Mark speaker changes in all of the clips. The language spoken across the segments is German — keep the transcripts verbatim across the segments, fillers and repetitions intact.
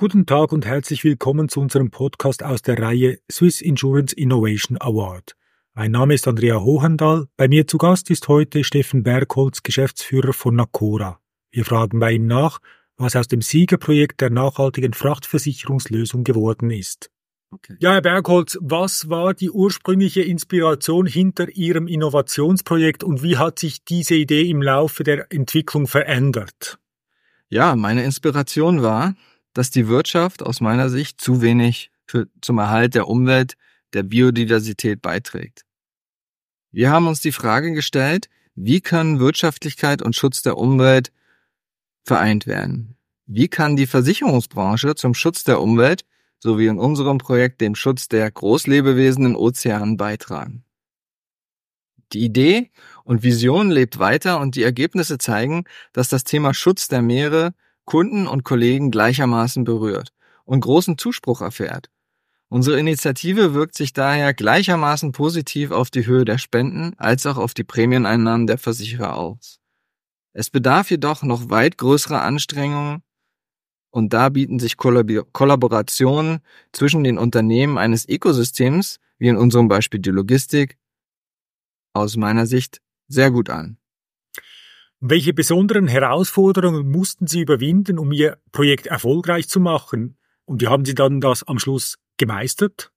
Speaker 1: Guten Tag und herzlich willkommen zu unserem Podcast aus der Reihe Swiss Insurance Innovation Award. Mein Name ist Andrea Hohendahl. Bei mir zu Gast ist heute Steffen Bergholz, Geschäftsführer von Nakora. Wir fragen bei ihm nach, was aus dem Siegerprojekt der nachhaltigen Frachtversicherungslösung geworden ist. Okay. Ja, Herr Bergholz, was war die ursprüngliche Inspiration hinter Ihrem Innovationsprojekt und wie hat sich diese Idee im Laufe der Entwicklung verändert?
Speaker 2: Ja, meine Inspiration war, dass die Wirtschaft aus meiner Sicht zu wenig für, zum Erhalt der Umwelt, der Biodiversität beiträgt. Wir haben uns die Frage gestellt, wie können Wirtschaftlichkeit und Schutz der Umwelt vereint werden? Wie kann die Versicherungsbranche zum Schutz der Umwelt, sowie in unserem Projekt dem Schutz der Großlebewesen in Ozeanen beitragen? Die Idee und Vision lebt weiter und die Ergebnisse zeigen, dass das Thema Schutz der Meere Kunden und Kollegen gleichermaßen berührt und großen Zuspruch erfährt. Unsere Initiative wirkt sich daher gleichermaßen positiv auf die Höhe der Spenden als auch auf die Prämieneinnahmen der Versicherer aus. Es bedarf jedoch noch weit größerer Anstrengungen und da bieten sich Kollaborationen zwischen den Unternehmen eines Ökosystems, wie in unserem Beispiel die Logistik, aus meiner Sicht sehr gut an.
Speaker 1: Welche besonderen Herausforderungen mussten Sie überwinden, um Ihr Projekt erfolgreich zu machen? Und wie haben Sie dann das am Schluss gemeistert?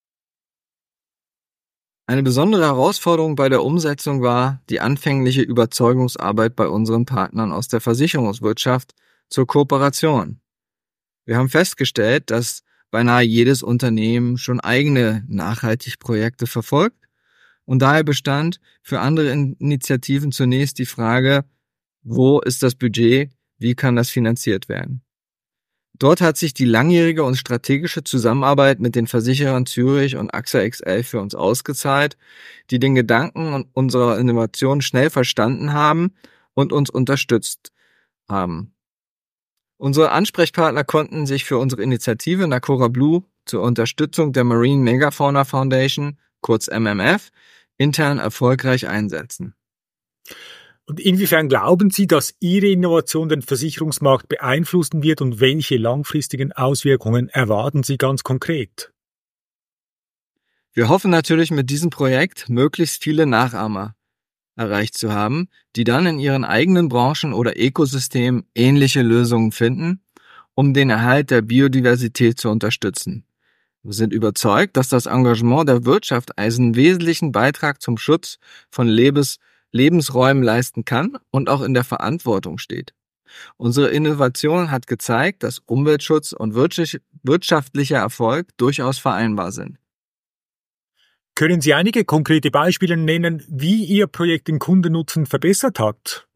Speaker 2: Eine besondere Herausforderung bei der Umsetzung war die anfängliche Überzeugungsarbeit bei unseren Partnern aus der Versicherungswirtschaft zur Kooperation. Wir haben festgestellt, dass beinahe jedes Unternehmen schon eigene Nachhaltigprojekte verfolgt und daher bestand für andere Initiativen zunächst die Frage, wo ist das Budget, wie kann das finanziert werden? Dort hat sich die langjährige und strategische Zusammenarbeit mit den Versicherern Zürich und A X A X L für uns ausgezahlt, die den Gedanken unserer Innovation schnell verstanden haben und uns unterstützt haben. Unsere Ansprechpartner konnten sich für unsere Initiative Nakora Blue zur Unterstützung der Marine Megafauna Foundation, kurz M M F, intern erfolgreich einsetzen.
Speaker 1: Und inwiefern glauben Sie, dass Ihre Innovation den Versicherungsmarkt beeinflussen wird und welche langfristigen Auswirkungen erwarten Sie ganz konkret?
Speaker 2: Wir hoffen natürlich mit diesem Projekt möglichst viele Nachahmer erreicht zu haben, die dann in ihren eigenen Branchen oder Ökosystemen ähnliche Lösungen finden, um den Erhalt der Biodiversität zu unterstützen. Wir sind überzeugt, dass das Engagement der Wirtschaft einen wesentlichen Beitrag zum Schutz von Lebens Lebensräumen leisten kann und auch in der Verantwortung steht. Unsere Innovation hat gezeigt, dass Umweltschutz und wirtschaftlicher Erfolg durchaus vereinbar sind.
Speaker 1: Können Sie einige konkrete Beispiele nennen, wie Ihr Projekt den Kundennutzen verbessert hat?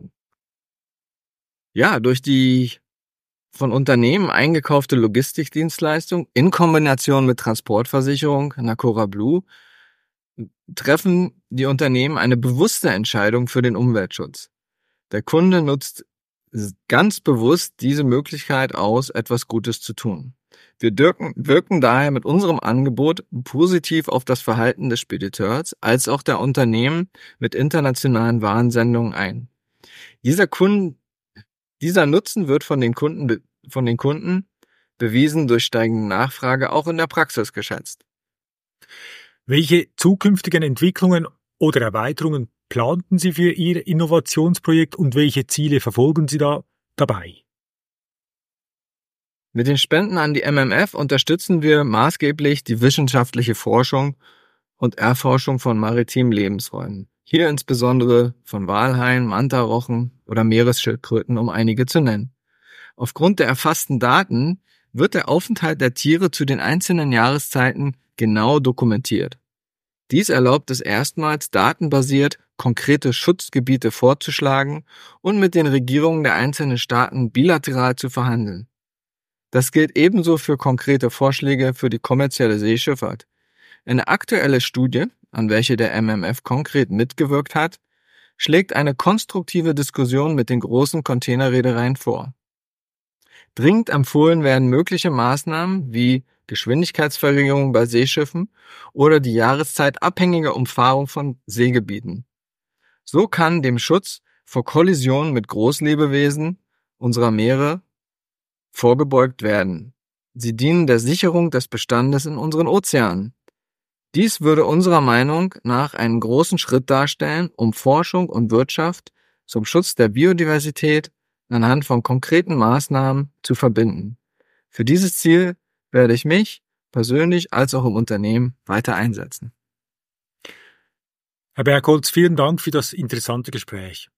Speaker 2: Ja, durch die von Unternehmen eingekaufte Logistikdienstleistung in Kombination mit Transportversicherung Nakora Blue treffen die Unternehmen eine bewusste Entscheidung für den Umweltschutz. Der Kunde nutzt ganz bewusst diese Möglichkeit aus, etwas Gutes zu tun. Wir wirken, wirken daher mit unserem Angebot positiv auf das Verhalten des Spediteurs als auch der Unternehmen mit internationalen Warensendungen ein. Dieser Kunden, dieser Nutzen wird von den Kunden, von den Kunden bewiesen durch steigende Nachfrage auch in der Praxis geschätzt.
Speaker 1: Welche zukünftigen Entwicklungen oder Erweiterungen planten Sie für Ihr Innovationsprojekt und welche Ziele verfolgen Sie da dabei?
Speaker 2: Mit den Spenden an die M M F unterstützen wir maßgeblich die wissenschaftliche Forschung und Erforschung von maritimen Lebensräumen. Hier insbesondere von Walhaien, Mantarochen oder Meeresschildkröten, um einige zu nennen. Aufgrund der erfassten Daten wird der Aufenthalt der Tiere zu den einzelnen Jahreszeiten genau dokumentiert. Dies erlaubt es erstmals, datenbasiert konkrete Schutzgebiete vorzuschlagen und mit den Regierungen der einzelnen Staaten bilateral zu verhandeln. Das gilt ebenso für konkrete Vorschläge für die kommerzielle Seeschifffahrt. Eine aktuelle Studie, an welche der M M F konkret mitgewirkt hat, schlägt eine konstruktive Diskussion mit den großen Containerreedereien vor. Dringend empfohlen werden mögliche Maßnahmen wie Geschwindigkeitsverringerung bei Seeschiffen oder die jahreszeitabhängige Umfahrung von Seegebieten. So kann dem Schutz vor Kollisionen mit Großlebewesen unserer Meere vorgebeugt werden. Sie dienen der Sicherung des Bestandes in unseren Ozeanen. Dies würde unserer Meinung nach einen großen Schritt darstellen, um Forschung und Wirtschaft zum Schutz der Biodiversität anhand von konkreten Maßnahmen zu verbinden. Für dieses Ziel werde ich mich persönlich als auch im Unternehmen weiter einsetzen.
Speaker 1: Herr Bergholz, vielen Dank für das interessante Gespräch.